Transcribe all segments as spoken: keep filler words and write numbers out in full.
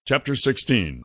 Chapter sixteen.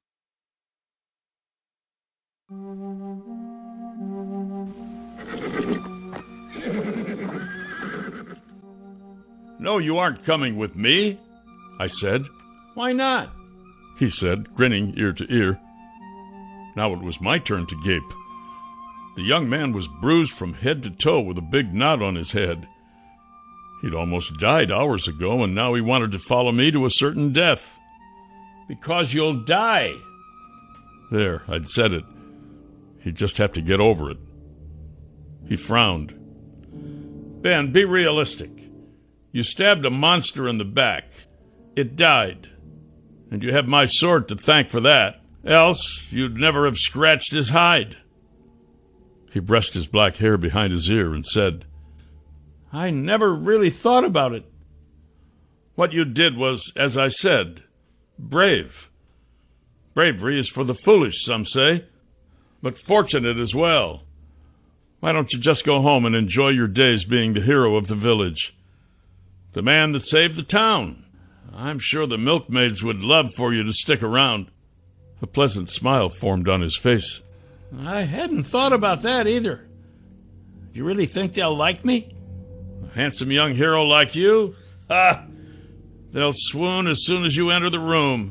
"No, you aren't coming with me," I said. "Why not?" he said, grinning ear to ear. Now it was my turn to gape. The young man was bruised from head to toe with a big knot on his head. He'd almost died hours ago, and now he wanted to follow me to a certain death. "Because you'll die." There, I'd said it. He'd just have to get over it. He frowned. "Ben, be realistic. You stabbed a monster in the back. It died. And you have my sword to thank for that. Else, you'd never have scratched his hide." He brushed his black hair behind his ear and said, "I never really thought about it." "What you did was, as I said, brave. Bravery is for the foolish, some say, but fortunate as well. Why don't you just go home and enjoy your days being the hero of the village? The man that saved the town. I'm sure the milkmaids would love for you to stick around." A pleasant smile formed on his face. "I hadn't thought about that either. You really think they'll like me?" "A handsome young hero like you? Ha! They'll swoon as soon as you enter the room."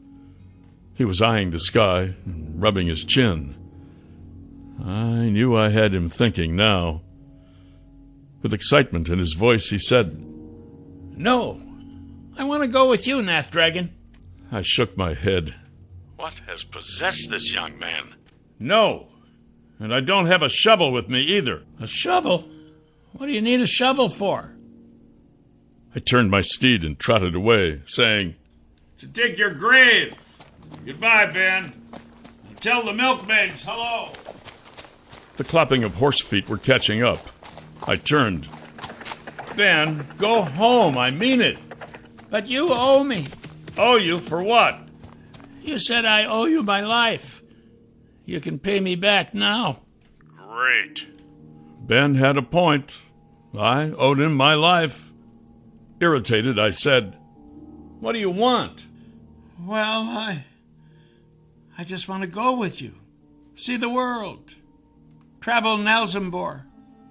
He was eyeing the sky and rubbing his chin. I knew I had him thinking now. With excitement in his voice, he said, "No, I want to go with you, Nath Dragon." I shook my head. What has possessed this young man? "No, and I don't have a shovel with me either." "A shovel? What do you need a shovel for?" I turned my steed and trotted away, saying, "To dig your grave. Goodbye, Ben. And tell the milkmaids hello." The clopping of horse feet were catching up. I turned. "Ben, go home. I mean it." "But you owe me." "Owe you for what?" "You said I owe you my life. You can pay me back now." Great. Ben had a point. I owed him my life. Irritated, I said, "What do you want?" "Well, I... I just want to go with you. See the world. Travel Nalzambor."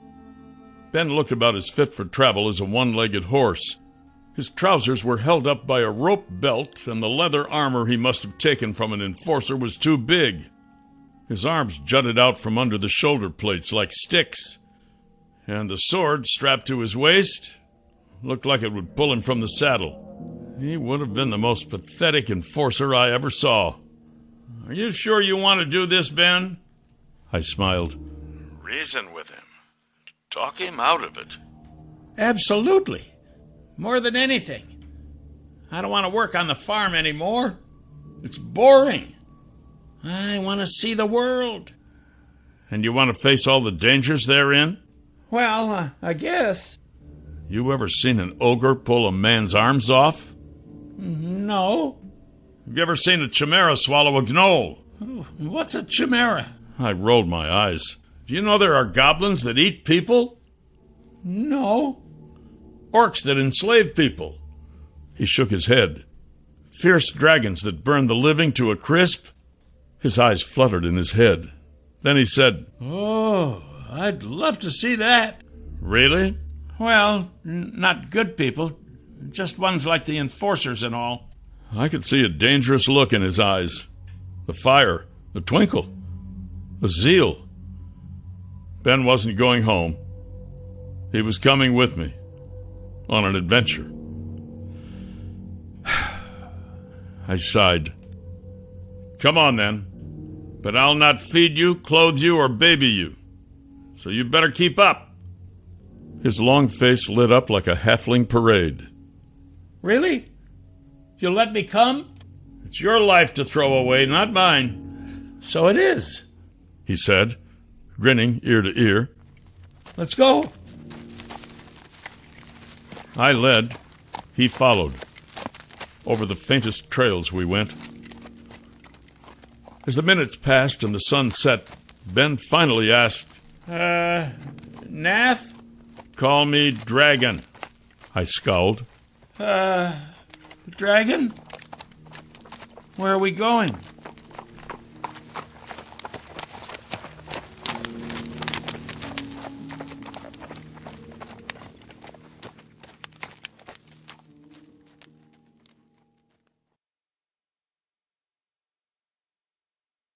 Ben looked about as fit for travel as a one-legged horse. His trousers were held up by a rope belt, and the leather armor he must have taken from an enforcer was too big. His arms jutted out from under the shoulder plates like sticks, and the sword strapped to his waist looked like it would pull him from the saddle. He would have been the most pathetic enforcer I ever saw. "Are you sure you want to do this, Ben?" I smiled. "Reason with him. Talk him out of it." "Absolutely. More than anything. I don't want to work on the farm anymore. It's boring. I want to see the world." "And you want to face all the dangers therein?" "Well, uh, I guess." "You ever seen an ogre pull a man's arms off?" "No." "Have you ever seen a chimera swallow a gnoll?" "What's a chimera?" I rolled my eyes. "Do you know there are goblins that eat people?" "No." "Orcs that enslave people." He shook his head. "Fierce dragons that burn the living to a crisp." His eyes fluttered in his head. Then he said, "Oh, I'd love to see that." "Really?" "Well, n- not good people. Just ones like the enforcers and all." I could see a dangerous look in his eyes. The fire, the twinkle, the zeal. Ben wasn't going home. He was coming with me on an adventure. I sighed. "Come on, then. But I'll not feed you, clothe you, or baby you. So you better keep up." His long face lit up like a halfling parade. "Really? You'll let me come?" "It's your life to throw away, not mine." "So it is," he said, grinning ear to ear. "Let's go." I led. He followed. Over the faintest trails we went. As the minutes passed and the sun set, Ben finally asked, Uh, Nath? "Call me Dragon." I scowled. Uh, Dragon? Where are we going?